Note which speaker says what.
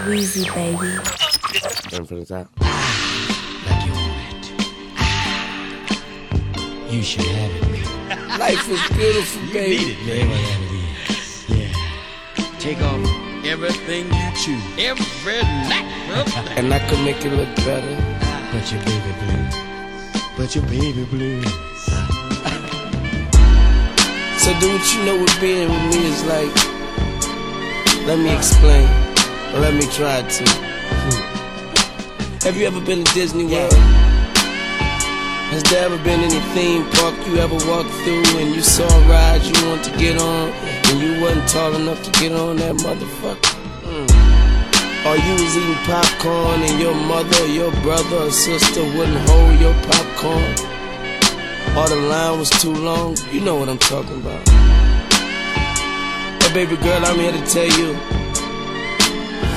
Speaker 1: Weezy, baby.
Speaker 2: Turn from the top.
Speaker 3: Like you want it. You should have it, baby.
Speaker 2: Life is beautiful, baby.
Speaker 3: You need it, baby. Whatever it is. Yeah. Take off everything you choose. Every night.
Speaker 2: And I could make it look better.
Speaker 3: But your baby blue. But your baby blue.
Speaker 2: So do what you know what being with me is like. Let me explain. Or let me try to. Have you ever been to Disney World? Has there ever been any theme park you ever walked through and you saw a ride you want to get on and you wasn't tall enough to get on that motherfucker? Or you was eating popcorn and your mother or your brother or sister wouldn't hold your popcorn? Or the line was too long? You know what I'm talking about. But baby girl, I'm here to tell you,